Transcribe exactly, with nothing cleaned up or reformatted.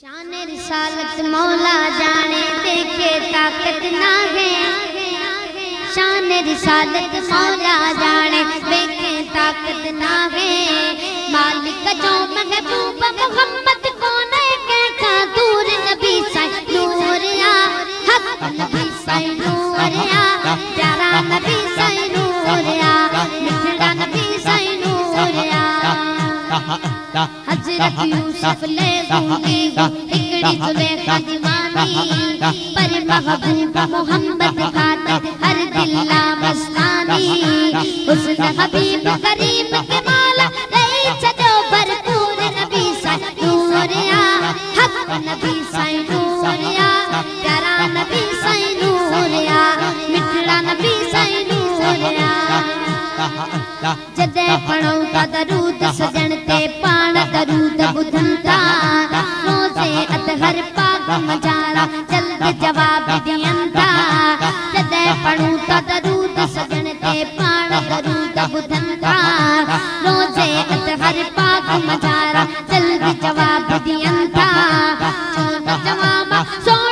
शान रिसालत मौला जाने देखे ताकत ना है। शान रिसालत मौला जाने देखे ताकत ना है। मालिक जो महबूब मोहम्मद को ने कहता दूर नबी साई नूरिया हक नबी साई नूरिया प्यारा नबी साई नूरिया मिठड़ा नबी साई नूरिया। हजरत यूसुफ ले दूंगी इकड़ी सुलेखा दीवानी पर महबूब मोहम्मद खातिर हर दिल्ला मस्तानी। हुस्न हबीब करीम के माला रही छजो भरपूर नबी साई नूरिया हक नबी साई नूरिया प्यारा नबी साई नूरिया मिठड़ा नबी साई नूरिया। जदे पढ़ो ता दरूद सजन ते पाण दरूद बुधंता रोज़े अतहर पाक मजारा जल्द जवाब दियंता। जदे पढ़ो ता दरूद सजन ते पाण दरूद बुधंता रोज़े अतहर पाक मजारा जल्द जवाब दियंता। सोना जवाब